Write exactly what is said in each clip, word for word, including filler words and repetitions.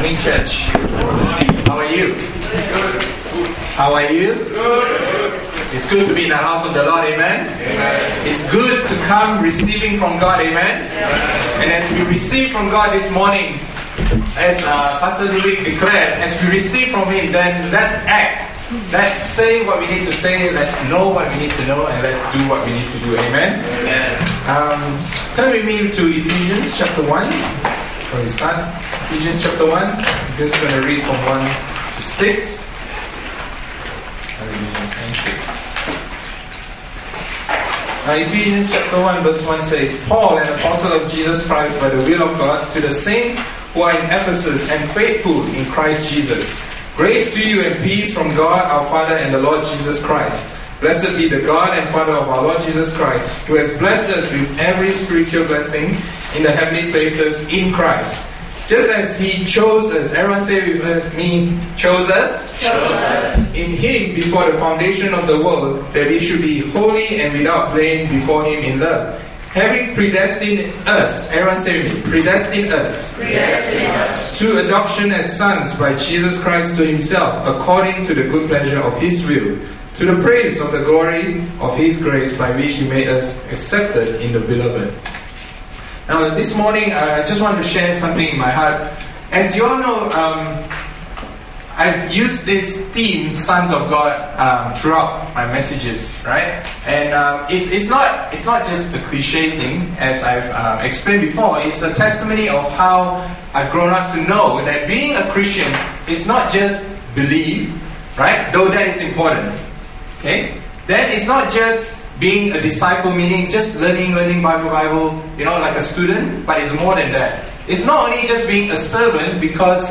Morning, church. How are you? How are you? It's good to be in the house of the Lord, amen? Amen. It's good to come receiving from God, amen? Amen. And as we receive from God this morning, as uh, Pastor Lulik declared, as we receive from Him, then let's act. Let's say what we need to say, let's know what we need to know, and let's do what we need to do, amen? Amen. Um, turn with me to Ephesians chapter one. Before we start, Ephesians chapter one, I'm just going to read from one to six. Uh, Ephesians chapter one verse one says, Paul, an apostle of Jesus Christ by the will of God, to the saints who are in Ephesus and faithful in Christ Jesus. Grace to you and peace from God our Father and the Lord Jesus Christ. Blessed be the God and Father of our Lord Jesus Christ, who has blessed us with every spiritual blessing in the heavenly places in Christ. Just as He chose us, everyone say with me, chose us? Chose us. In Him before the foundation of the world, that we should be holy and without blame before Him in love. Having predestined us, everyone say with me, predestined us, predestined us to adoption as sons by Jesus Christ to Himself, according to the good pleasure of His will, to the praise of the glory of His grace by which He made us accepted in the Beloved. Now this morning, uh, I just want to share something in my heart. As you all know, um, I've used this theme, Sons of God, um, throughout my messages, right? And um, it's it's not it's not just a cliche thing, as I've uh, explained before. It's a testimony of how I've grown up to know that being a Christian is not just believe, right? Though that is important, okay? Then it's not just being a disciple, meaning just learning, learning Bible, Bible, you know, like a student, but it's more than that. It's not only just being a servant, because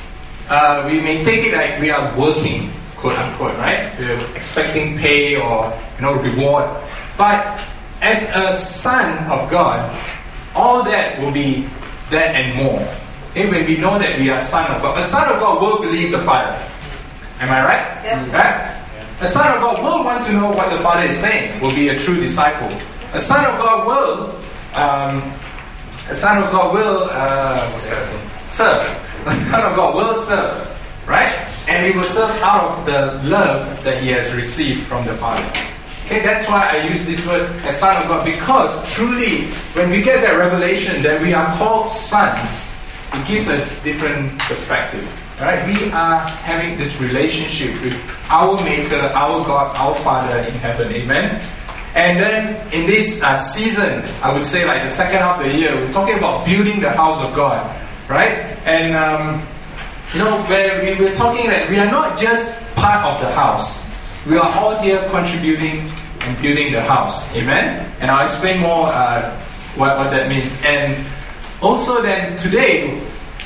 uh, we may take it like we are working, quote unquote, right? We're expecting pay or, you know, reward. But as a son of God, all that will be that and more. Okay, when we know that we are son of God, a son of God will believe the Father. Am I right? Yeah. Right? A son of God will want to know what the Father is saying, will be a true disciple. A son of God will, um, a son of God will uh, what's that saying? serve. A son of God will serve, right? And he will serve out of the love that he has received from the Father. Okay, that's why I use this word as son of God, because truly, when we get that revelation that we are called sons, it gives a different perspective. Right? We are having this relationship with our Maker, our God, our Father in heaven. Amen? And then in this uh, season, I would say like the second half of the year, we're talking about building the house of God. Right? And, um, you know, where we were talking that we are not just part of the house. We are all here contributing and building the house. Amen? And I'll explain more uh, what, what that means. And also then today,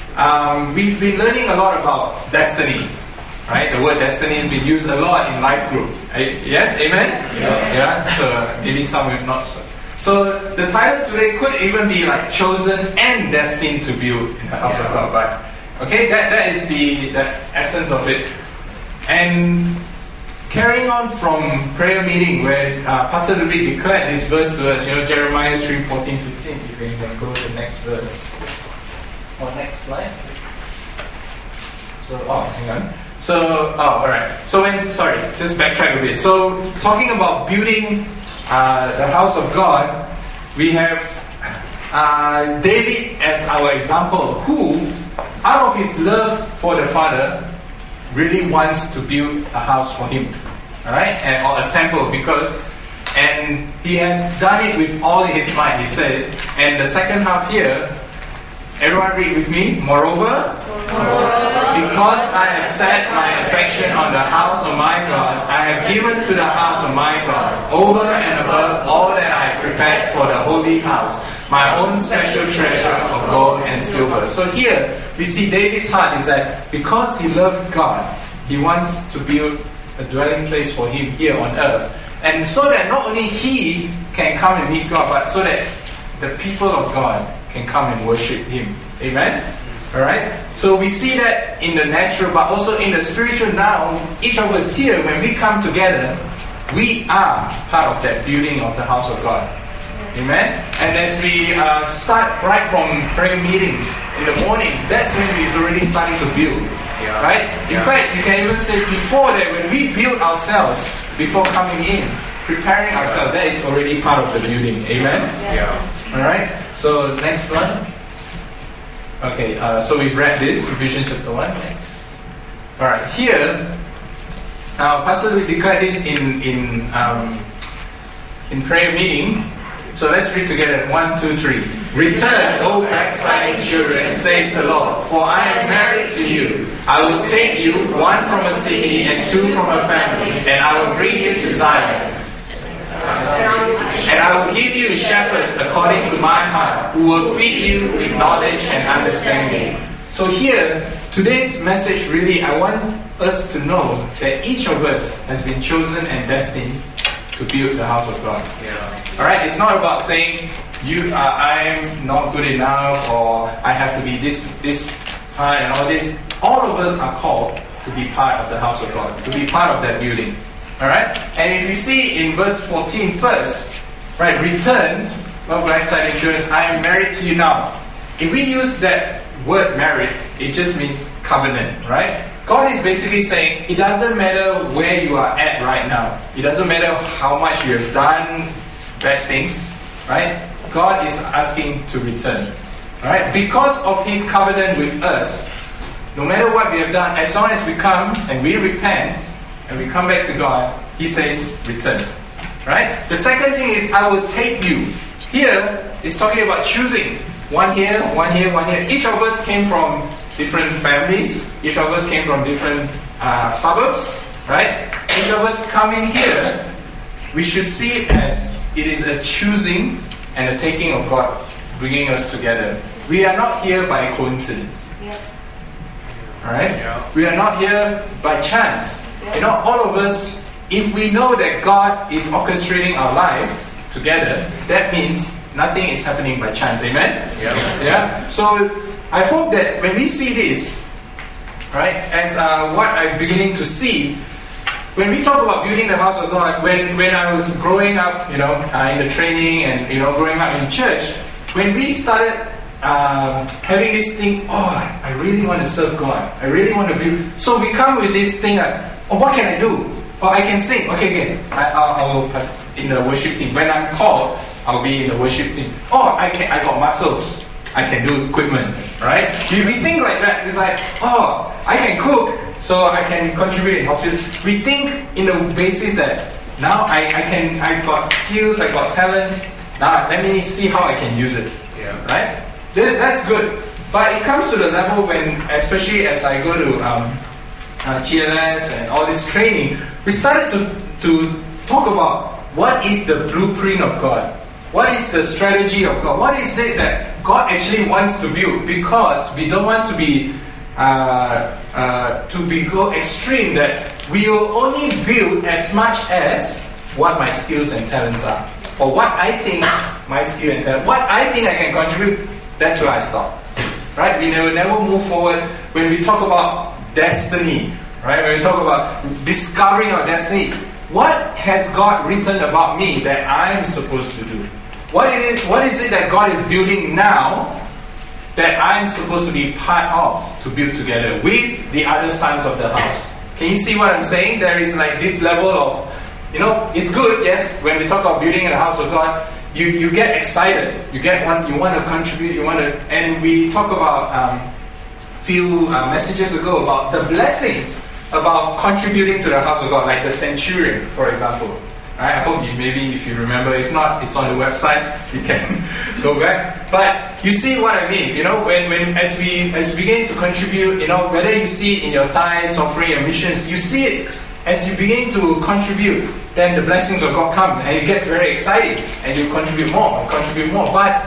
Um, we've been learning a lot about destiny, right? The word destiny has been used a lot in life group. Right? Yes, amen? Yeah. yeah. So maybe some have not. So. so the title today could even be like chosen and destined to build in the house of God. But okay, that that is the the essence of it. And carrying on from prayer meeting where uh, Pastor Lulik declared this verse to us, you know, Jeremiah three fourteen fifteen. If we can go to the next verse. Oh, next slide. So, oh, hang on. So, oh, alright. So when, sorry, just backtrack a bit. So, talking about building uh, the house of God, we have uh, David as our example, who, out of his love for the Father, really wants to build a house for him. Alright? And, or a temple, because, and he has done it with all his might, he said. And the second half here, everyone read with me. Moreover, Moreover, because I have set my affection on the house of my God, I have given to the house of my God, over and above all that I have prepared for the holy house, my own special treasure of gold and silver. So here, we see David's heart is that because he loved God, he wants to build a dwelling place for him here on earth. And so that not only he can come and meet God, but so that the people of God can come and worship Him. Amen? Alright? So we see that in the natural, but also in the spiritual now. Each of us here, when we come together, we are part of that building of the house of God. Amen? And as we uh, start right from prayer meeting in the morning, that's when it's already starting to build. Yeah. Right? In yeah. fact, you can even say before that, when we build ourselves, before coming in, preparing ourselves, that is already part of the building. Amen? Yeah. Alright? So, next one. Okay, uh, so we've read this, Ephesians chapter one. Next. Alright, here, now Pastor will declare this in, in, um, in prayer meeting. So let's read together. One, two, three. Return, O backsliding children, says the Lord, for I am married to you. I will take you, one from a city and two from a family, and I will bring you to Zion. And I will give you shepherds according to my heart, who will feed you with knowledge and understanding. So here, today's message really, I want us to know that each of us has been chosen and destined to build the house of God. Yeah. Alright, it's not about saying, you, uh, I'm not good enough, or I have to be this, this part and all this. All of us are called to be part of the house of God, to be part of that building. Alright? And if you see in verse fourteen first, right, return, well, backsliding children, I am married to you now. If we use that word married, it just means covenant, right? God is basically saying, it doesn't matter where you are at right now. It doesn't matter how much you have done bad things, right? God is asking to return, right? Because of His covenant with us, no matter what we have done, as long as we come and we repent and we come back to God, He says, return, right? The second thing is, I will take you. Here, it's talking about choosing. One here, one here, one here. Each of us came from different families. Each of us came from different uh, suburbs, right? Each of us coming here, we should see it as it is a choosing and a taking of God, bringing us together. We are not here by coincidence. Yeah. Alright? Yeah. We are not here by chance. Yeah. You know, all of us, if we know that God is orchestrating our life together, that means nothing is happening by chance. Amen? Yeah. Yeah? So, I hope that when we see this, right, as uh, what I'm beginning to see, when we talk about building the house of God, when, when I was growing up, you know, uh, in the training and, you know, growing up in church, when we started um, having this thing, oh, I really want to serve God. I really want to build. So we come with this thing like, oh, what can I do? Oh, I can sing. Okay, okay. I, I, I will in the worship team. When I'm called, I'll be in the worship team. Oh, I can. I got muscles. I can do equipment, right? We, we think like that. It's like, oh, I can cook, so I can contribute in hospital. We think in the basis that now I, I can, I got skills, I got talents. Now let me see how I can use it. Yeah. Right? This, that's good. But it comes to the level when, especially as I go to um, uh, T L S and all this training, we started to to talk about what is the blueprint of God. What is the strategy of God? What is it that God actually wants to build? Because we don't want to be uh, uh, to be go extreme that we will only build as much as what my skills and talents are, or what I think my skill and talent, what I think I can contribute. That's where I stop. Right? We never never move forward when we talk about destiny. Right? When we talk about discovering our destiny, what has God written about me that I am supposed to do? What it is, what is it that God is building now that I'm supposed to be part of to build together with the other sons of the house? Can you see what I'm saying? There is like this level of, you know, it's good, yes, when we talk about building in the house of God, you, you get excited. You get one, you want to contribute, you want to, and we talk about um, few uh, messages ago about the blessings about contributing to the house of God, like the centurion, for example. Right? I hope you maybe if you remember. If not, it's on the website. You can go back. But you see what I mean. You know, when, when as we as we begin to contribute, you know, whether you see it in your tithes, offering, and missions, you see it as you begin to contribute. Then the blessings of God come, and it gets very exciting, and you contribute more, and contribute more. But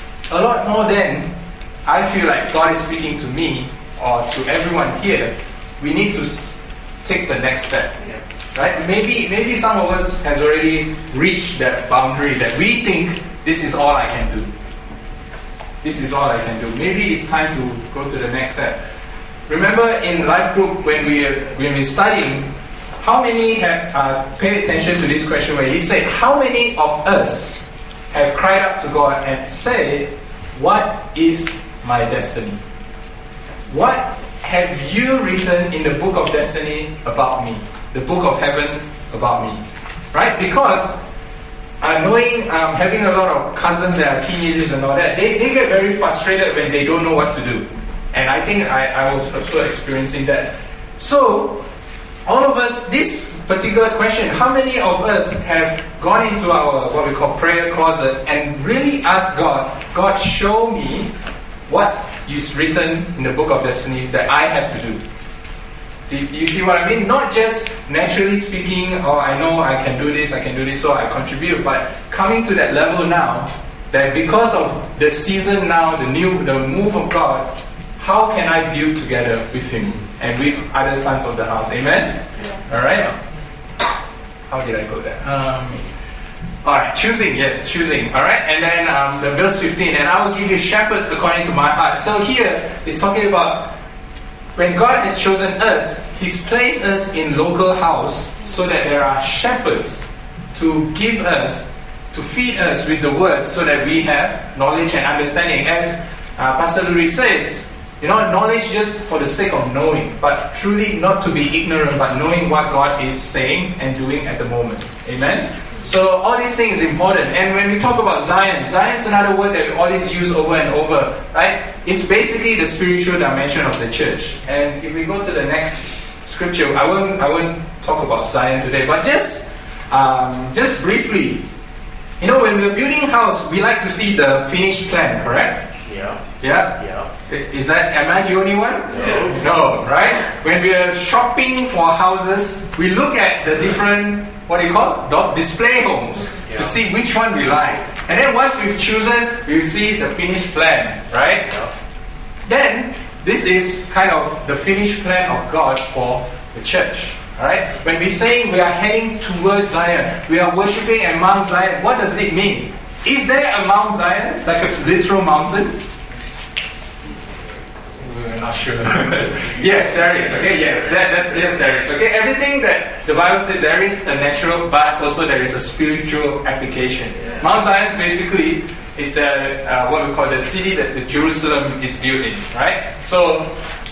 a lot more than I feel like God is speaking to me or to everyone here. We need to take the next step. Right? Maybe maybe some of us has already reached that boundary that we think this is all I can do. This is all I can do. Maybe it's time to go to the next step. Remember in life group when we when we're studying, how many have uh, paid attention to this question where he said, how many of us have cried out to God and say, what is my destiny? What have you written in the book of destiny about me? The book of heaven about me? Right? Because uh, knowing, um, having a lot of cousins that are teenagers and all that, they, they get very frustrated when they don't know what to do. And I think I, I was also experiencing that. So, all of us, this particular question, how many of us have gone into our, what we call prayer closet and really asked God, God, show me what is written in the book of destiny that I have to do? Do, do you see what I mean? Not just naturally speaking, oh, I know I can do this, I can do this, so I contribute, but coming to that level now, that because of the season now, the new, the move of God, how can I build together with Him and with other sons of the house? Amen? Yeah. Alright? How did I go there? Um, Alright, choosing, yes, choosing. Alright, and then um, the verse fifteen, and I will give you shepherds according to my heart. So here, it's talking about when God has chosen us, He's placed us in local house so that there are shepherds to give us, to feed us with the word so that we have knowledge and understanding. As uh, Pastor Louis says, you know, knowledge just for the sake of knowing, but truly not to be ignorant, but knowing what God is saying and doing at the moment. Amen? So all these things is important. And when we talk about Zion, Zion is another word that we always use over and over, right? It's basically the spiritual dimension of the church. And if we go to the next scripture, I won't, I won't talk about Zion today, but just, um, just briefly, you know, when we're building a house, we like to see the finished plan, correct? Yeah. Yeah? Yeah. Is that, am I the only one? No. No, right? When we are shopping for houses, we look at the different, what do you call it? The display homes, yeah, to see which one we like. And then once we've chosen, we see the finished plan, right? Yeah. Then, this is kind of the finished plan of God for the church. Alright? When we're saying we are heading towards Zion, we are worshipping at Mount Zion, what does it mean? Is there a Mount Zion? Like a literal mountain? We're not sure. Yes, there is. Okay, yes, that, that's, yes, there is. Okay, everything that the Bible says, there is a natural, but also there is a spiritual application. Yeah. Mount Zion basically is the uh, what we call the city that the Jerusalem is built in, right? So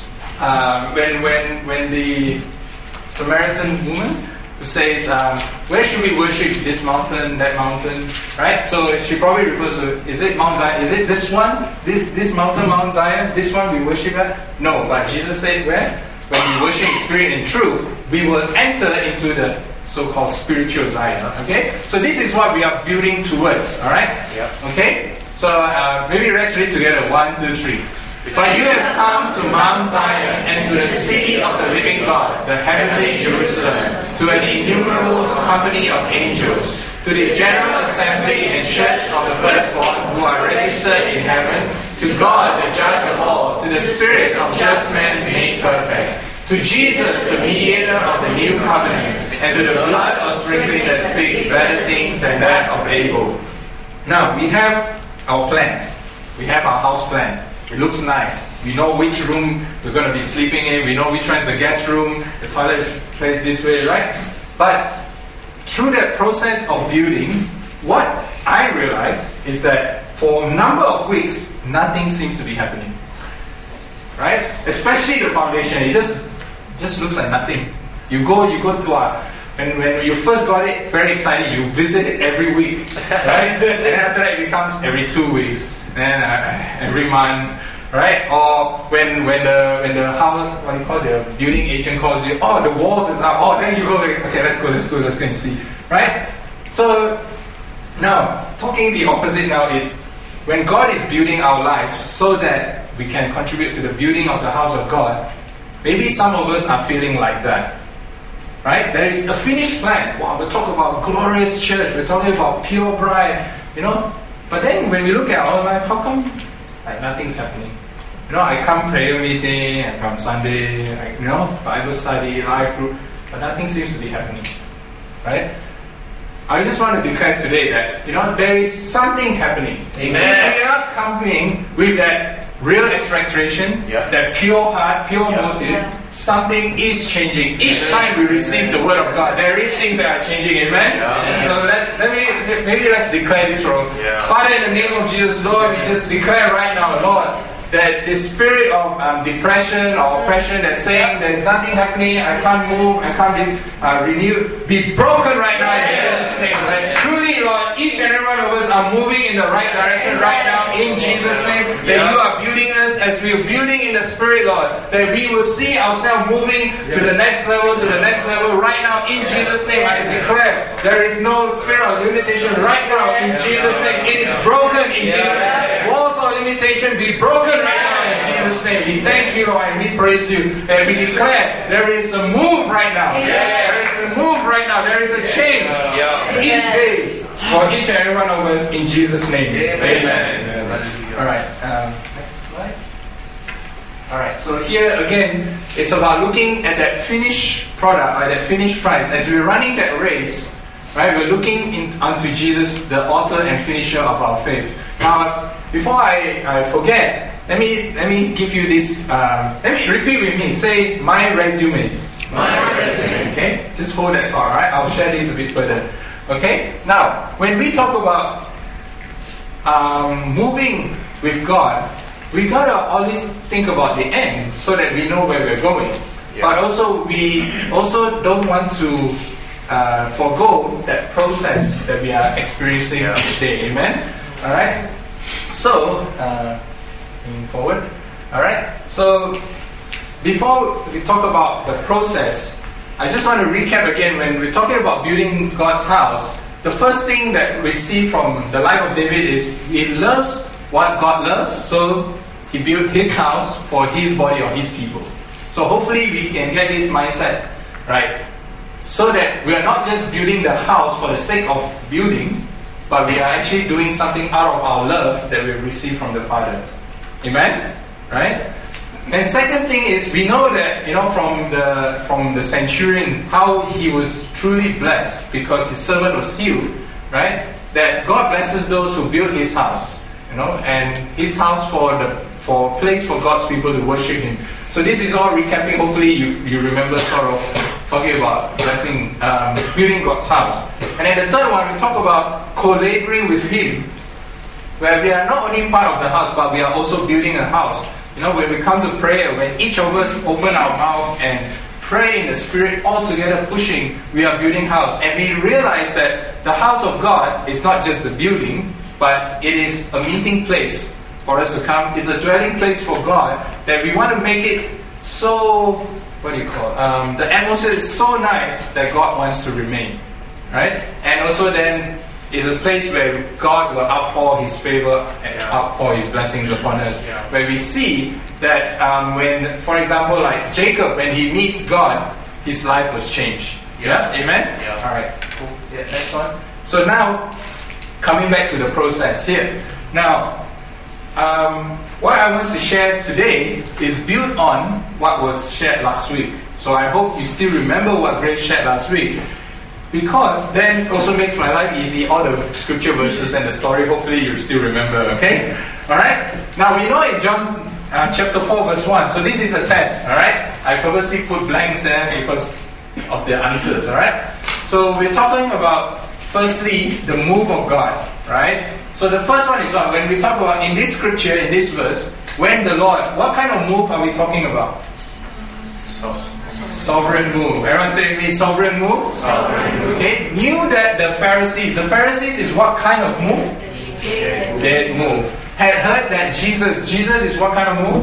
um, when when when the Samaritan woman who says, um, where should we worship? This mountain, that mountain, right? So she probably refers to, is it Mount Zion? Is it this one? This this mountain, Mount Zion? This one we worship at? No, but Jesus said where? When we worship in spirit and truth, we will enter into the so-called spiritual Zion. Okay? So this is what we are building towards, alright? Yeah. Okay? So uh, maybe let's read together. One, two, three. But you have come to Mount Zion and to the city of the living God, the heavenly Jerusalem, to an innumerable company of angels, to the general assembly and church of the firstborn who are registered in heaven, to God the judge of all, to the spirits of just men made perfect, to Jesus the mediator of the new covenant, and to the blood of sprinkling that speaks better things than that of Abel. Now we have our plans. We have our house plan. It looks nice. We know which room we're going to be sleeping in. We know which one is the guest room. The toilet is placed this way, right? But through that process of building, what I realized is that for a number of weeks, nothing seems to be happening. Right? Especially the foundation. It just just looks like nothing. You go, you go to a... And when you first got it, very exciting, you visit it every week. Right? And then after that, it becomes every two weeks. Then uh, every month, right? Or when when the when the house, what do you call it, the building agent calls you, oh, the walls is up. Oh, then you go, okay, let's go, let's go, let's go and see, right? So now, talking the opposite now is when God is building our lives so that we can contribute to the building of the house of God. Maybe some of us are feeling like that, right? There is a finished plan. Wow, we talk about glorious church. We're talking about pure bride, you know. But then when we look at our life, how come like nothing's happening? You know, I come prayer meeting, I come Sunday, I, you know, Bible study, life group, but nothing seems to be happening, right? I just want to declare today that, you know, there is something happening. Amen. We are coming with that real expectation, Yeah. that pure heart, pure Yeah. motive, Yeah. something is changing. Each time we receive the word of God, there is things that are changing. Amen. Yeah. So let's let me maybe let's declare this role. Yeah. Father, in the name of Jesus, Lord, we just declare right now, Lord, that the spirit of um, depression or oppression that's saying there's nothing happening, I can't move, I can't be uh, renewed, be broken right now in Jesus' name. That truly, Lord, each and every one of us are moving in the right direction right now in Jesus' name. That Yeah. you are building us as we are building in the spirit, Lord. That we will see ourselves moving to the next level, to the next level right now in Jesus' name. I declare there is no spirit of limitation right now in Jesus' name. It is broken in Jesus' name. Walls of limitation be broken right now in Jesus' name. We thank you, Lord, and we praise you. And we declare there is a move right now. There is a move right now. There is a change Yeah. each day for each and every one of us in Jesus' name. Amen. Alright, um, next slide. Alright, so here again, it's about looking at that finished product or that finished price. As we're running that race, right, we're looking in, unto Jesus, the author and finisher of our faith. Now, before I, I forget, let me let me give you this, um, let me repeat with me, say, my resume. My resume. Okay, just hold that thought, alright? I'll share this a bit further. Okay, now, when we talk about um, moving with God, we gotta always think about the end so that we know where we're going. Yeah. But also, we also don't want to uh, forego that process that we are experiencing Yeah. each day. Amen? Alright? So, uh, moving forward. Alright? So, before we talk about the process, I just want to recap again. When we're talking about building God's house, the first thing that we see from the life of David is he loves what God loves, so he built his house for his body or his people. So hopefully we can get this mindset right, so that we are not just building the house for the sake of building, but we are actually doing something out of our love that we receive from the Father. Amen? Right? And second thing is, we know that, you know, from the from the centurion, how he was truly blessed because his servant was healed, right? That God blesses those who build his house, you know, and his house for the for place for God's people to worship him. So this is all recapping. Hopefully you, you remember sort of talking about blessing, um, building God's house. And then the third one, we talk about co-laboring with him, where we are not only part of the house, but we are also building a house. You know, when we come to prayer, when each of us open our mouth and pray in the Spirit all together pushing, we are building house. And we realize that the house of God is not just the building, but it is a meeting place for us to come. It's a dwelling place for God, that we want to make it so, what do you call it? Um, the atmosphere is so nice that God wants to remain. Right? And also then, is a place where God will outpour His favor and Yeah. outpour His blessings upon us. Yeah. Where we see that um, when, for example, like Jacob, when he meets God, his life was changed. Yeah? Amen? Yeah. Alright, cool. Yeah, next one. So now, coming back to the process here. Now, um, what I want to share today is built on what was shared last week. So I hope you still remember what Grace shared last week. Because then it also makes my life easy, all the scripture verses and the story, hopefully you still remember, okay? Alright? Now we know in John uh, chapter four verse one, so this is a test, alright? I purposely put blanks there because of the answers, alright? So we're talking about, firstly, the move of God, right? So the first one is what? When we talk about, in this scripture, in this verse, when the Lord, what kind of move are we talking about? So, Sovereign move. Everyone say with me, sovereign move? Sovereign move. Okay. Knew that the Pharisees, the Pharisees is what kind of move? Dead move. Had heard that Jesus, Jesus is what kind of move?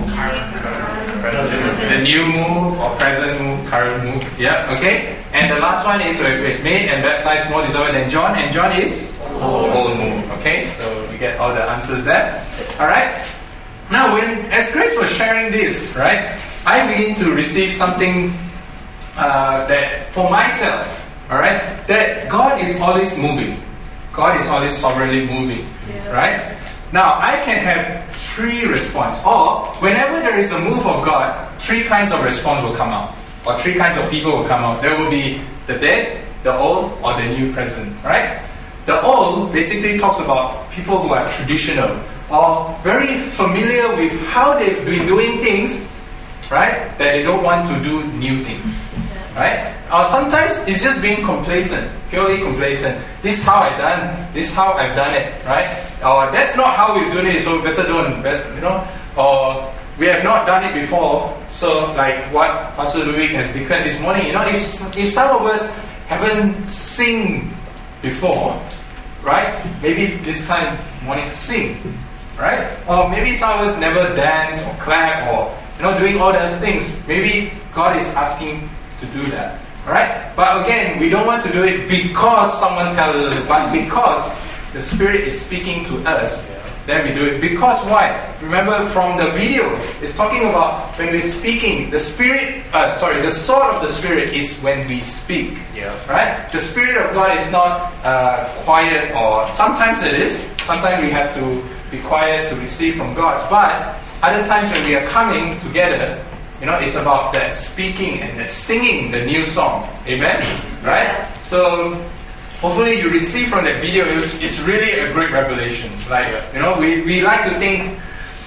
The new move or present move, current move. Yeah, okay. And the last one is wait, wait, made and baptized more deserving than John, and John is old, old move. Okay, so we get all the answers there. Alright. Now when as Grace was sharing this, right, I begin to receive something Uh, that for myself, alright, that God is always moving. God is always sovereignly moving, Yeah. right? Now, I can have three response, or whenever there is a move of God, three kinds of response will come out, or three kinds of people will come out. There will be the dead, the old, or the new present, right? The old basically talks about people who are traditional, or very familiar with how they've been doing things, right? That they don't want to do new things, right? Or sometimes it's just being complacent, purely complacent. This is how I've done, this is how I've done it, right? Or that's not how we've done it, so better don't, you know? Or we have not done it before, so like what Pastor Ludwig has declared this morning, you know, if, if some of us haven't sing before, right? Maybe this time morning sing, right? Or maybe some of us never dance or clap or, you know, doing all those things. Maybe God is asking to do that, right? But again, we don't want to do it because someone tells us, but because the Spirit is speaking to us. Then we do it. Because why? Remember from the video, it's talking about when we're speaking, the Spirit, uh, sorry, the sword of the Spirit is when we speak. Yeah. Right? The Spirit of God is not uh, quiet, or sometimes it is. Sometimes we have to be quiet to receive from God. But other times when we are coming together, you know, it's about that speaking and that singing the new song. Amen? Right? So hopefully you receive from that video, it's, it's really a great revelation. Like, you know, we, we like to think,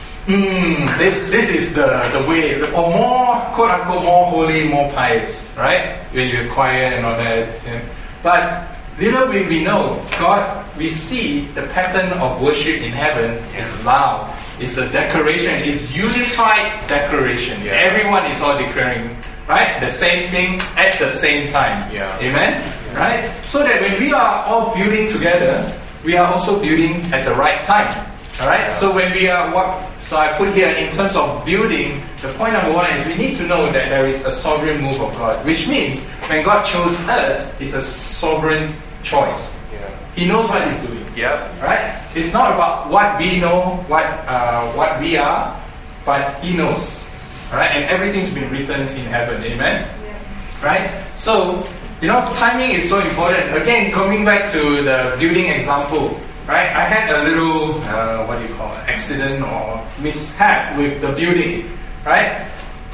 hmm, this this is the, the way, or more, quote unquote, more holy, more pious, right? When you're quiet and all that. Yeah. But little we, we know, God, we see the pattern of worship in heaven is loud. It's a declaration, it's unified declaration. Yeah. Everyone is all declaring, right? The same thing at the same time. Yeah. Amen? Yeah. Right? So that when we are all building together, we are also building at the right time. Alright? Yeah. So when we are what so I put here in terms of building, the point number one is we need to know that there is a sovereign move of God. Which means when God chose us, it's a sovereign choice. Yeah. He knows what He's doing. Yeah. Right? It's not about what we know, what uh, what we are, but He knows. Right? And everything's been written in heaven. Amen? Yeah. Right? So, you know, timing is so important. Again, coming back to the building example, right? I had a little, uh, what do you call it, accident or mishap with the building, right?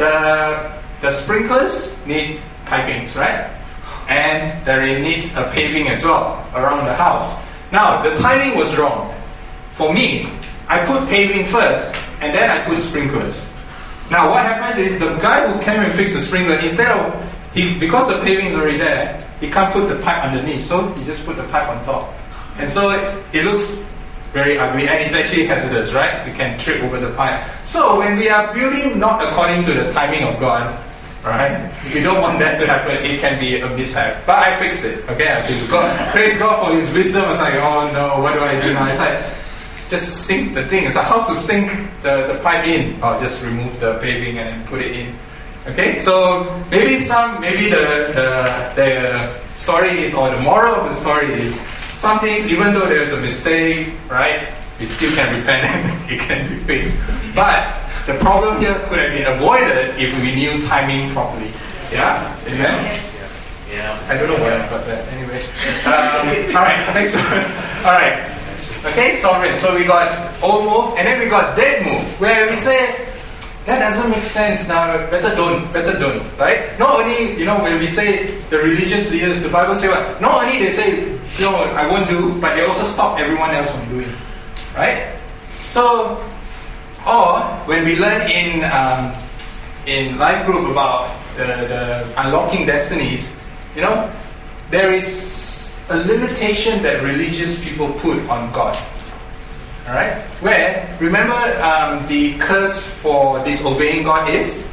The the sprinklers need pipings, right? And there needs a paving as well around the house. Now, the timing was wrong. For me, I put paving first, and then I put sprinklers. Now, what happens is the guy who came and fixed the sprinkler, instead of, he because the paving is already there, he can't put the pipe underneath, so he just put the pipe on top. And so it, it looks very ugly, and it's actually hazardous, right? You can trip over the pipe. So when we are building not according to the timing of God, right? We don't want that to happen. It can be a mishap. But I fixed it. Okay, I fixed it. God, praise God for His wisdom. I was like, oh no, what do I do now? It's like, just sink the thing. It's like how to sink the, the pipe in. Or just remove the paving and put it in. Okay, so maybe some, maybe the, the, the story is, or the moral of the story is, some things, even though there's a mistake, right, we still can repent and it can be fixed. But the problem here could have been avoided if we knew timing properly. Yeah? Amen? Yeah. Yeah. I don't know why I got that. Anyway. Um, Alright, next one. Alright. Okay, sovereign. So we got old move, and then we got dead move, where we say, that doesn't make sense now, better don't, better don't, right? Not only, you know, when we say the religious leaders, the Bible say what? Not only they say, no, I won't do, but they also stop everyone else from doing, right? So, or when we learn in um, in life group about the, the unlocking destinies, you know, there is a limitation that religious people put on God. Alright? Where, remember um, the curse for disobeying God is?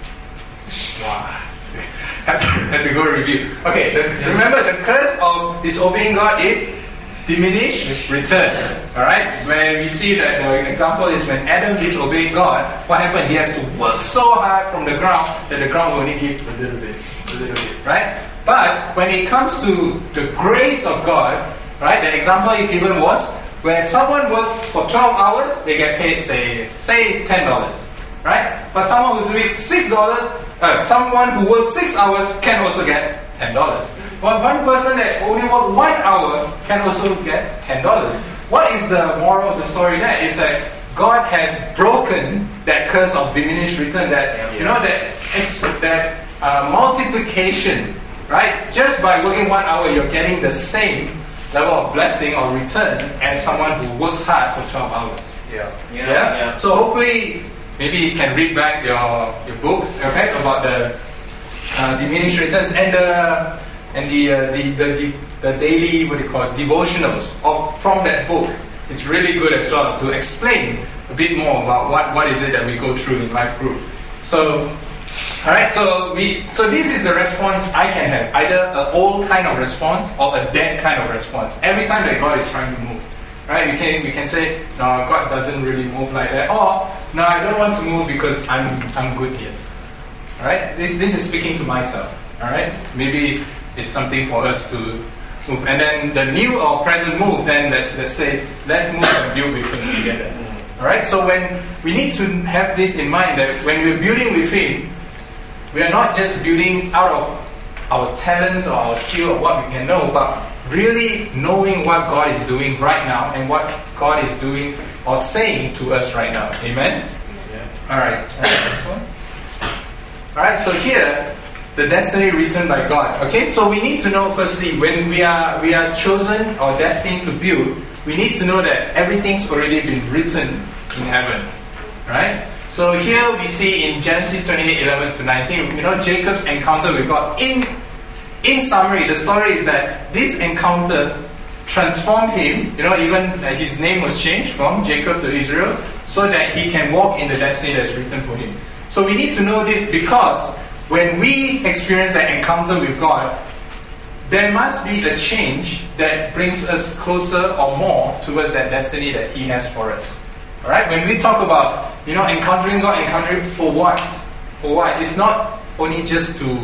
Wow. have, to, have to go review. Okay, the, remember the curse of disobeying God is diminish, return. Alright? Where we see that the example is when Adam disobeyed God, what happened? He has to work so hard from the ground that the ground will only give a little bit. A little bit. Right? But when it comes to the grace of God, right, the example he given was when someone works for twelve hours, they get paid, say, say ten dollars, right? But someone who's doing six dollars, uh, someone who works six hours can also get ten dollars. But one person that only works one hour can also get ten dollars. What is the moral of the story there? Is that God has broken that curse of diminished return, that, you know, that, it's, that uh, multiplication, right? Just by working one hour, you're getting the same level of blessing or return as someone who works hard for twelve hours. Yeah. Yeah? Yeah. yeah. So hopefully, maybe you can read back your, your book, okay, about the uh, diminished returns and the and the, uh, the, the the the daily, what do you call it, devotionals of from that book. It's really good as well to explain a bit more about what, what is it that we go through in life group. So, all right. So we so this is the response I can have, either an old kind of response or a dead kind of response. Every time that God is trying to move. Right, we can we can say, no, God doesn't really move like that, or no, I don't want to move because I'm I'm good here. All right, this this is speaking to myself. All right, maybe it's something for us to move, and then the new or present move, then let's let's say let's move and build with Him together. All right, so when we need to have this in mind that when we're building with Him, we are not just building out of our talents or our skill or what we can know, but really knowing what God is doing right now and what God is doing or saying to us right now. Amen? Yeah. Alright. Next one. Alright, so here, the destiny written by God. Okay, so we need to know firstly, when we are we are chosen or destined to build, we need to know that everything's already been written in heaven. Right? So here we see in Genesis twenty-eight, eleven to nineteen, you know, Jacob's encounter with God. In In summary, the story is that this encounter transformed him, you know, even uh, his name was changed from Jacob to Israel, so that he can walk in the destiny that's written for him. So we need to know this because when we experience that encounter with God, there must be a change that brings us closer or more towards that destiny that He has for us. Alright? When we talk about, you know, encountering God, encountering for what? For what? It's not only just to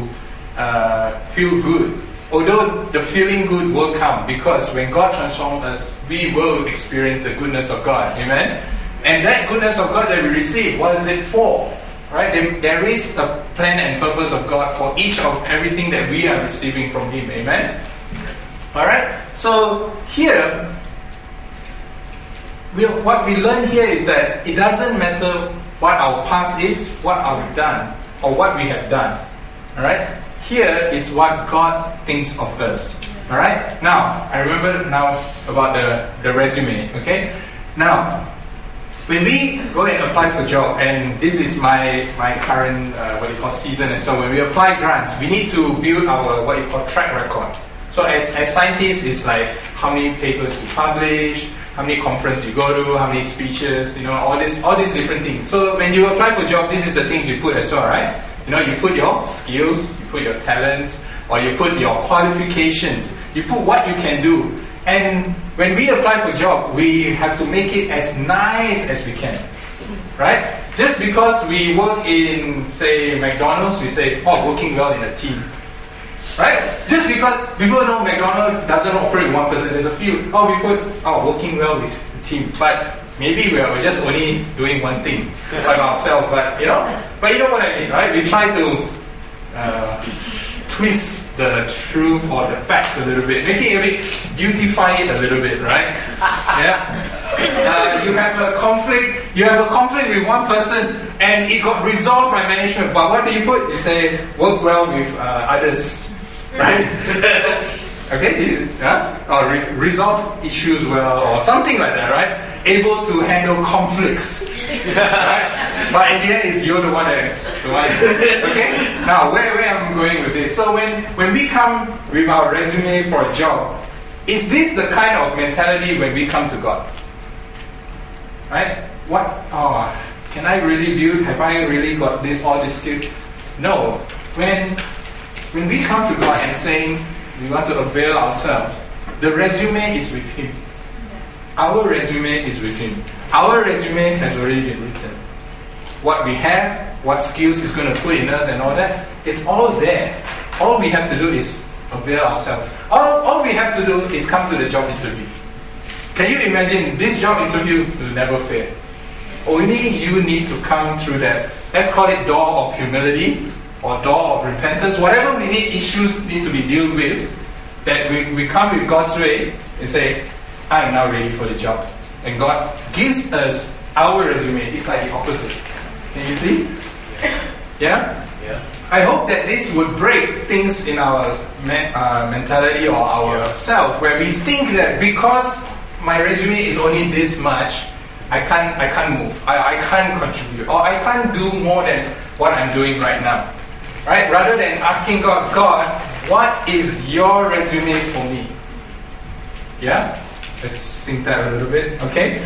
Uh, feel good. Although the feeling good will come, because when God transforms us, we will experience the goodness of God. Amen? And that goodness of God that we receive, what is it for? Right? There, there is a plan and purpose of God for each of everything that we are receiving from Him. Amen? Alright? So here, we, what we learn here is that it doesn't matter what our past is, what are we done, or what we have done. Alright? Here is what God thinks of us. Alright? Now, I remember now about the, the resume. Okay? Now, when we go and apply for job, and this is my my current uh, what you call season, and so when we apply grants, we need to build our what you call track record. So as as scientists, it's like how many papers you publish, how many conferences you go to, how many speeches, you know, all this all these different things. So when you apply for job, this is the things you put as well, right? You know, you put your skills, you put your talents, or you put your qualifications, you put what you can do. And when we apply for job, we have to make it as nice as we can. Right? Just because we work in, say, McDonald's, we say, oh, working well in a team. Right? Just because people know McDonald's doesn't operate one person, there's a few. Oh, we put, oh, working well with a team. But maybe we're just only doing one thing by ourselves, but you know, but you know what I mean, right? We try to uh, twist the truth or the facts a little bit, make it a bit, beautify it a little bit, right? Yeah. Uh, you have a conflict, you have a conflict with one person, and it got resolved by management. But what do you put? You say work well with uh, others, right? Okay, huh? Or re- resolve issues well, or something like that, right? Able to handle conflicts, right? But in the end, it's you're the one that's the one. Okay. Now, where where am I going with this? So when when we come with our resume for a job, is this the kind of mentality when we come to God? Right? What? Oh, can I really build? Have I really got this all this skill? No. When when we come to God and saying we want to avail ourselves, the resume is with Him. Our resume is with Him. Our resume has already been written. What we have, what skills He's going to put in us and all that, it's all there. All we have to do is avail ourselves. All, all we have to do is come to the job interview. Can you imagine, this job interview will never fail. Only you need to come through that. Let's call it door of humility or door of repentance. Whatever we need, issues need to be dealt with, that we, we come with God's way and say, I am now ready for the job. And God gives us our resume. It's like the opposite. Can you see? Yeah? Yeah. I hope that this would break things in our me- uh, mentality or our Yeah. self, where we think that because my resume is only this much, I can't, I can't move. I, I can't contribute, or I can't do more than what I'm doing right now. Right? Rather than asking God, God, what is your resume for me? Yeah? Let's sing that a little bit. Okay?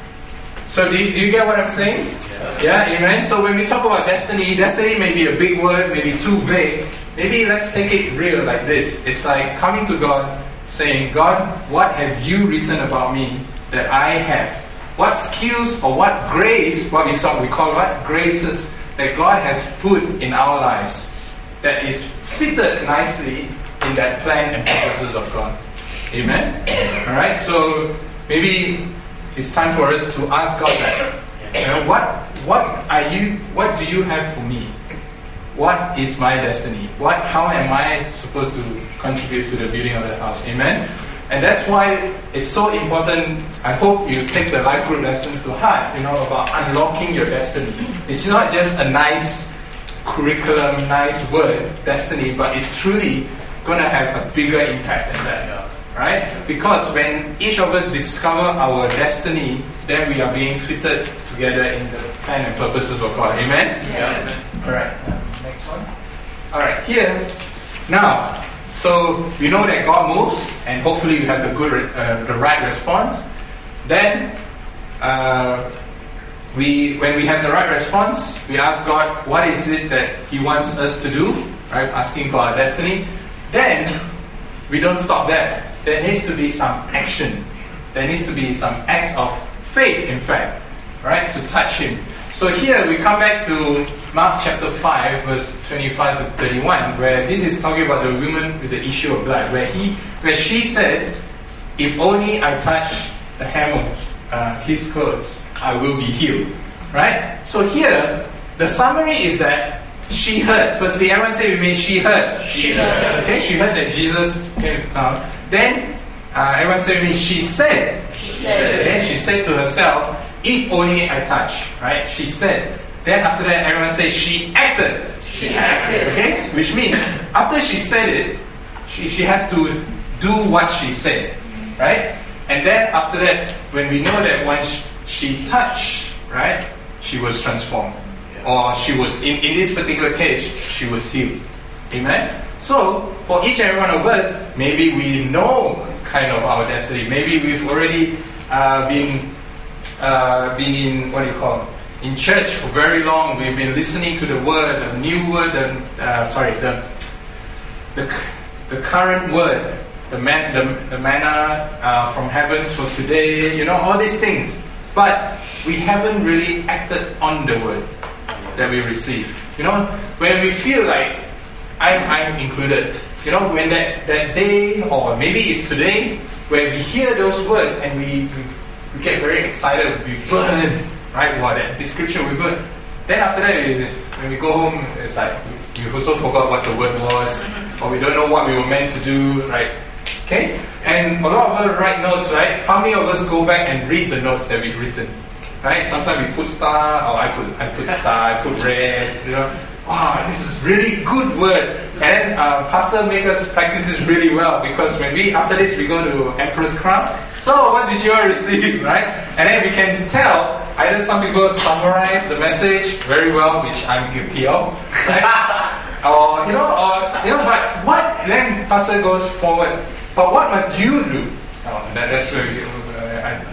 So do you, do you get what I'm saying? Yeah. Yeah, amen? So when we talk about destiny, destiny may be a big word, maybe too vague. Maybe let's take it real like this. It's like coming to God, saying, God, what have you written about me that I have? What skills or what grace, what we saw, we call what? Graces that God has put in our lives that is fitted nicely in that plan and purposes of God. Amen? Alright, so maybe it's time for us to ask God that, you know, what what are you what do you have for me? What is my destiny? What how am I supposed to contribute to the building of the house? Amen? And that's why it's so important. I hope you take the life group lessons to heart, you know, about unlocking your destiny. It's not just a nice curriculum, nice word, destiny, but it's truly going to have a bigger impact than that. Right? Because when each of us discover our destiny, then we are being fitted together in the plan and purposes of God. Amen? Yeah. Alright, next one. Alright, here, now, so we know that God moves, and hopefully we have the good, uh, the right response. Then, uh, we, when we have the right response, we ask God, what is it that He wants us to do? Right? Asking for our destiny. Then, we don't stop there. There needs to be some action. There needs to be some acts of faith, in fact, right, to touch Him. So here we come back to Mark chapter five, verse twenty-five to thirty-one, where this is talking about the woman with the issue of blood, where he, where she said, "If only I touch the hem of uh, His clothes, I will be healed." Right? So here, the summary is that she heard. Firstly, everyone say with me, she heard. She heard. Okay, she heard that Jesus came to town. Then, uh, everyone say with me, she said. She said. Okay, she said to herself, if only I touch. Right? She said. Then after that, everyone say, she acted. She acted. Okay? Which means, after she said it, she, she has to do what she said. Right? And then after that, when we know that once she touched, right, she was transformed. Or she was, in, in this particular case, she was healed. Amen? So, for each and every one of us, maybe we know kind of our destiny. Maybe we've already uh, been uh, been in, what do you call it? In church for very long. We've been listening to the word, the new word, the, uh, sorry, the, the the current word, the, man, the, the manna uh, from heaven for today, you know, all these things. But we haven't really acted on the word that we receive. You know, when we feel like I'm, I'm included, you know, when that, that day, or maybe it's today, where we hear those words and we, we, we get very excited, we burn, right? Wow, that description, we burn. Then after that, we, when we go home, it's like, we also forgot what the word was, or we don't know what we were meant to do, right? Okay? And a lot of us write notes, right? How many of us go back and read the notes that we've written? Right? Sometimes we put star, or I put I put star, I put red, you know. Wow, this is really good word. And then uh, Pastor makes us practice this really well, because when we, after this, we go to Emperor's Crown. So, what did you all receive, right? And then we can tell, either some people summarize the message very well, which I'm guilty of, right? or, you know, or, you know, but what, then Pastor goes forward. But what must you do? Oh, that, that's where we, uh, I,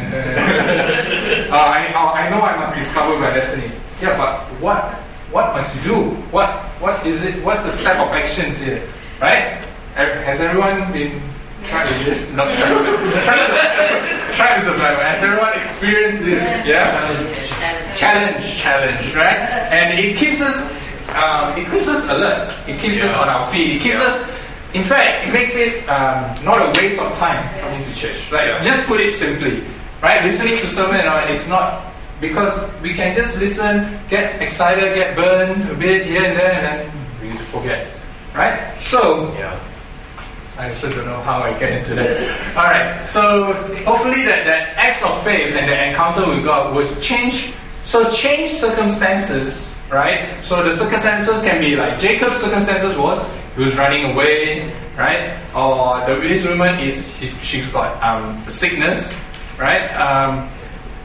uh, I, I know I must discover my destiny. Yeah, but what what must you do? What what is it? What's the step of actions here? Right? Has everyone been trying to this? Not trying to trying to survive. Has everyone experienced this? Yeah. Challenge, challenge, right? And it keeps us um, it keeps us alert. It keeps yeah. us on our feet. It keeps yeah. us. In fact, it makes it um, not a waste of time coming to church. Like, yeah. just put it simply. Right, listening to sermon and all, it's not, because we can just listen, get excited, get burned a bit here and there, and then we forget. Right? So, yeah. I also don't know how I get into that. Alright, so hopefully that, that acts of faith and the encounter with God was change. So change circumstances, right? So the circumstances can be like Jacob's circumstances was he was running away, right? Or the, this woman is she's got um, sickness. Right? Um,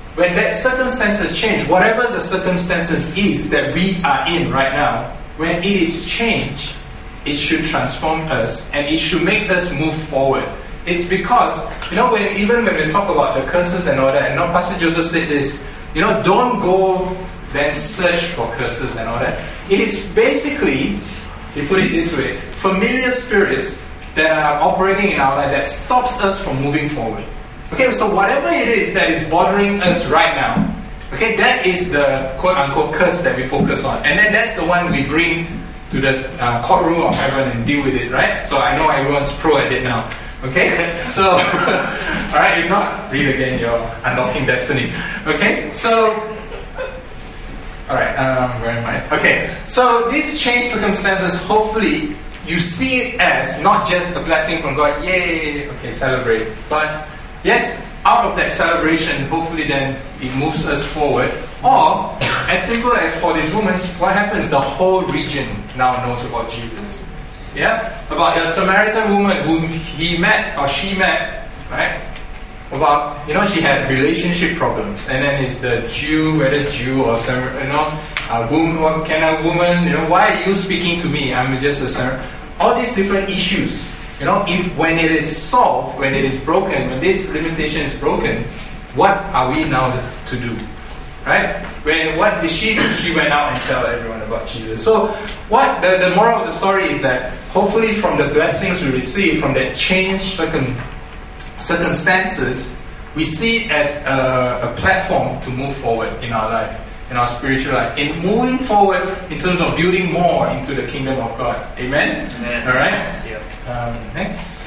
when that circumstances change, whatever the circumstances is that we are in right now, when it is changed, it should transform us and it should make us move forward. It's because, you know, when even when we talk about the curses and all that, and you know, Pastor Joseph said this, you know, don't go then search for curses and all that. It is basically, they put it this way, familiar spirits that are operating in our life that stops us from moving forward. Okay, so whatever it is that is bothering us right now, okay, that is the quote-unquote curse that we focus on. And then that's the one we bring to the uh, courtroom of heaven and deal with it, right? So I know everyone's pro at it now. Okay, so, alright, if not, read again your Unlocking Destiny. Okay, so, alright, um, where am I? Okay, so these changed circumstances, hopefully, you see it as not just a blessing from God, yay, okay, celebrate. But, yes, out of that celebration, hopefully then it moves us forward. Or, as simple as for this woman, what happens? The whole region now knows about Jesus. Yeah, about the Samaritan woman whom he met or she met, right? About, you know, she had relationship problems, and then it's the Jew, whether Jew or Samar, you know, a woman, can a woman, you know, why are you speaking to me? I'm just a Samaritan. All these different issues, you know, if when it is solved, when it is broken, when this limitation is broken, what are we now to do? Right? When what did she do? She went out and tell everyone about Jesus. So what the, the moral of the story is that hopefully from the blessings we receive from that changed circum, circumstances, we see it as a, a platform to move forward in our life, in our spiritual life, in moving forward in terms of building more into the kingdom of God. Amen? Amen. All right? Yep. Um, next.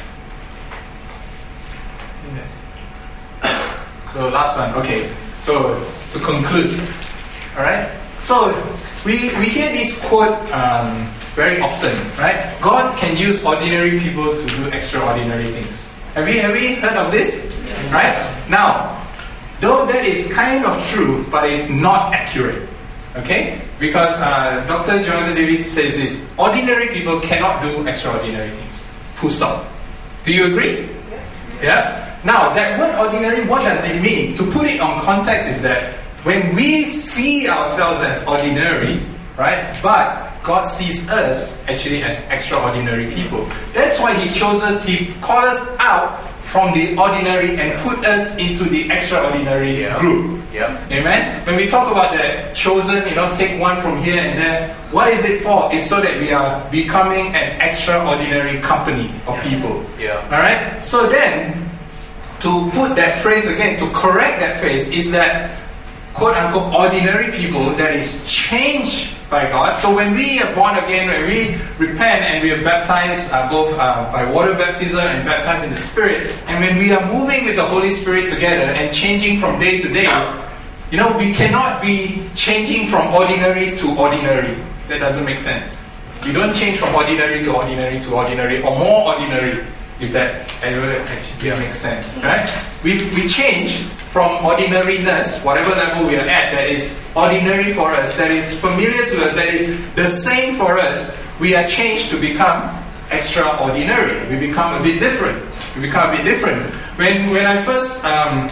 So last one. Okay. So to conclude, all right. So we we hear this quote um, very often, right? God can use ordinary people to do extraordinary things. Have we have we heard of this? Yes. Right? Now, though that is kind of true, but it's not accurate. Okay? Because uh, Doctor Jonathan David says this: ordinary people cannot do extraordinary things. Full stop. Do you agree? Yeah. Yeah? Now, that word ordinary, what does it mean? To put it on context is that when we see ourselves as ordinary, right, but God sees us actually as extraordinary people. That's why He chose us, He called us out from the ordinary and put us into the extraordinary yeah. group. Yeah. Amen? When we talk about the chosen, you know, take one from here and there, what is it for? It's so that we are becoming an extraordinary company of yeah. people. Yeah. Alright? So then, to put that phrase again, to correct that phrase, is that quote-unquote ordinary people that is changed by God. So when we are born again, when we repent and we are baptized uh, both uh, by water baptism and baptized in the Spirit, and when we are moving with the Holy Spirit together and changing from day to day, you know, we cannot be changing from ordinary to ordinary. That doesn't make sense. We don't change from ordinary to ordinary to ordinary or more ordinary. If that actually yeah. makes sense, right? We we change from ordinariness, whatever level we are at, that is ordinary for us, that is familiar to us, that is the same for us. We are changed to become extraordinary. We become a bit different. We become a bit different. When when I first um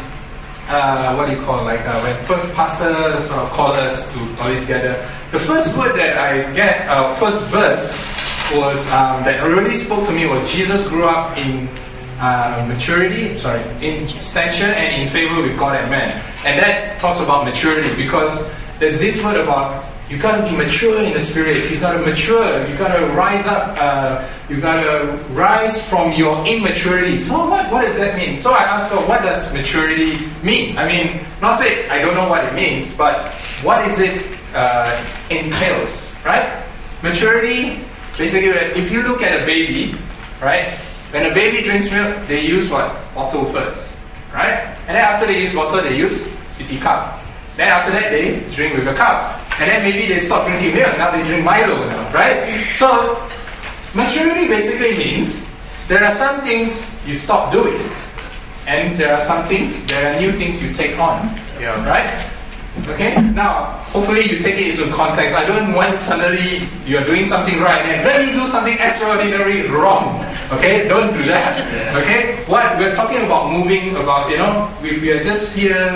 uh what do you call like uh, when first pastor sort of called us to always together, the first word that I get, uh, first verse. was um, that really spoke to me was Jesus grew up in uh, maturity, sorry, in stature and in favor with God and man. And that talks about maturity because there's this word about you gotta be mature in the spirit, you gotta mature, you gotta rise up, uh, you gotta rise from your immaturity. So what, what does that mean? So I asked her, what does maturity mean? I mean, not say I don't know what it means, but what is it uh, entails, right? Maturity, basically, if you look at a baby, right? When a baby drinks milk, they use what? Bottle first, right? And then after they use bottle, they use sippy cup. Then after that, they drink with a cup. And then maybe they stop drinking milk, now they drink Milo now, right? So, maturity basically means there are some things you stop doing. And there are some things, there are new things you take on, yeah. right? Okay? Now, hopefully you take it into context. I don't want suddenly you're doing something right and then you do something extraordinary wrong. Okay? Don't do that. Okay? What we're talking about moving about, you know, we, we are just here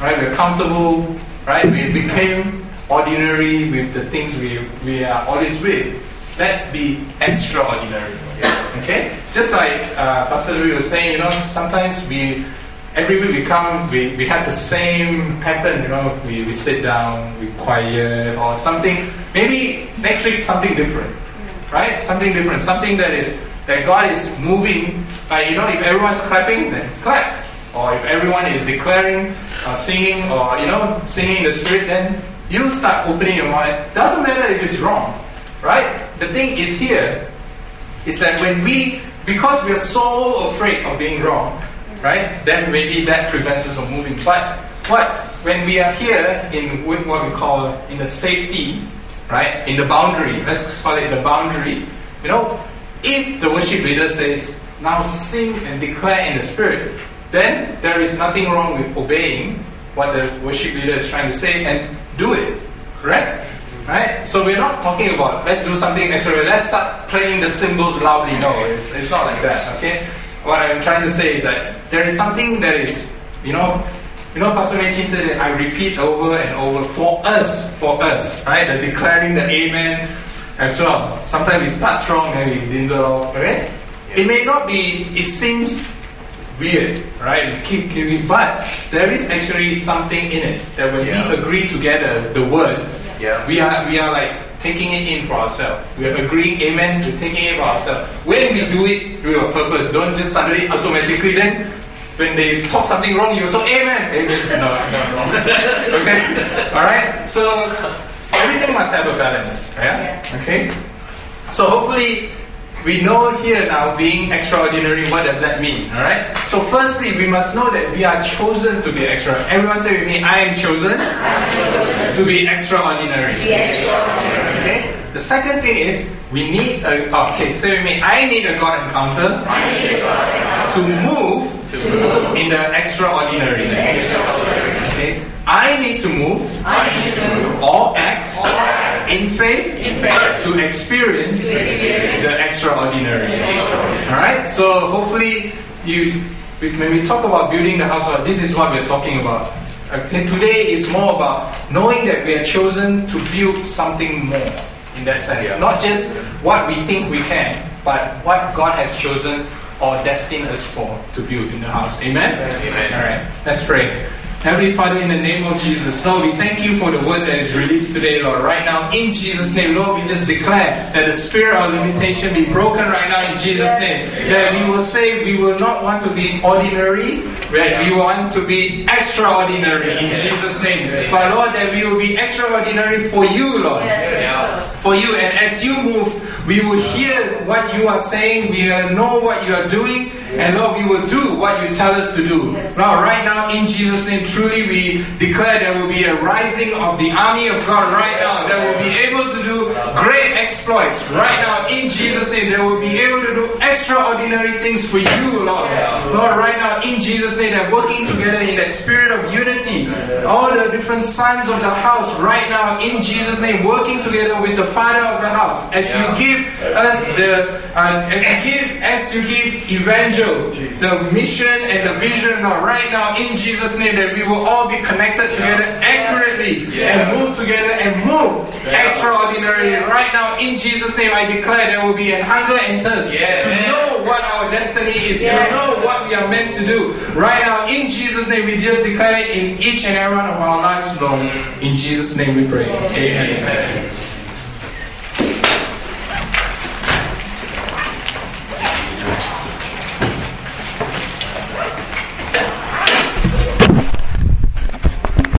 right? We're comfortable, right? We became ordinary with the things we we are always with. Let's be extraordinary. Okay? Just like uh, Pastor Louis was saying, you know, sometimes we, every week we come, we, we have the same pattern, you know, we, we sit down, we quiet, or something. Maybe next week something different, right? Something different, something that is, that God is moving. Like, you know, if everyone's clapping, then clap. Or if everyone is declaring, or singing, or, you know, singing in the Spirit, then you start opening your mouth. Doesn't matter if it's wrong, right? The thing is here, is that when we, because we are so afraid of being wrong, right, then maybe that prevents us from moving. But what, when we are here in what we call in the safety, right, in the boundary, let's call it the boundary, you know, if the worship leader says, now sing and declare in the Spirit, then there is nothing wrong with obeying what the worship leader is trying to say and do it, correct? Right? So we're not talking about, let's do something extra, let's start playing the cymbals loudly. No, it's, it's not like that, okay? What I'm trying to say is that there is something that is, you know, you know, Pastor Mechi said that I repeat over and over, for us, for us, right? The declaring the amen as well. Sometimes we start strong and we dingle off, okay? It may not be, it seems weird, right? We keep giving, but there is actually something in it that when yeah. we agree together, the word, yeah. we are we are like taking it in for ourselves. We are agreeing, amen, we're taking it for ourselves. When we do it with a purpose, don't just suddenly automatically then, when they talk something wrong, you also amen, amen. No, no, wrong. Okay? Alright? So, everything must have a balance, yeah? Okay? So hopefully, we know here now, being extraordinary, what does that mean? Alright? So firstly, we must know that we are chosen to be extra. Everyone say with me, I am chosen, I am chosen to be extraordinary. To be extraordinary. Okay? The second thing is, we need a, okay, say with me, I need a God encounter, I need a God encounter to move, to move in the extraordinary. In the extraordinary. Okay? I need to move, I need to move or act, or act in, faith in faith to experience, to experience the extraordinary. Alright, so hopefully you, when we talk about building the house, this is what we're talking about. Okay, today is more about knowing that we are chosen to build something more in that sense. Yeah. Not just what we think we can, but what God has chosen or destined us for to build in the house. Amen? Amen. Alright, let's pray. Heavenly Father, in the name of Jesus, Lord, we thank you for the word that is released today, Lord. Right now, in Jesus' name, Lord, we just declare that the spirit of limitation be broken right now in Jesus' name. That we will say we will not want to be ordinary, that we want to be extraordinary in Jesus' name. But Lord, that we will be extraordinary for you, Lord. For you, and as you move, we will hear what you are saying, we will know what you are doing, and Lord, we will do what you tell us to do. Lord, right now, in Jesus' name, truly we declare there will be a rising of the army of God right now that will be able to do great exploits. Right now, in Jesus' name, they will be able to do extraordinary things for you, Lord. Lord, right now, in Jesus' name, they're working together in that spirit of unity. All the different sons of the house, right now, in Jesus' name, working together with the Father of the house. As you give us the, uh, as you give, as you give evangel, the mission and the vision, Lord, right now, in Jesus' name, that we will all be connected together accurately and move together and move extraordinarily. Right now, in Jesus' name, I declare there will be a hunger and thirst to know what our destiny is, to know what we are meant to do. Right now, in Jesus' name, we just declare it in each and every one of our lives, Lord. In Jesus' name we pray. Amen. Amen.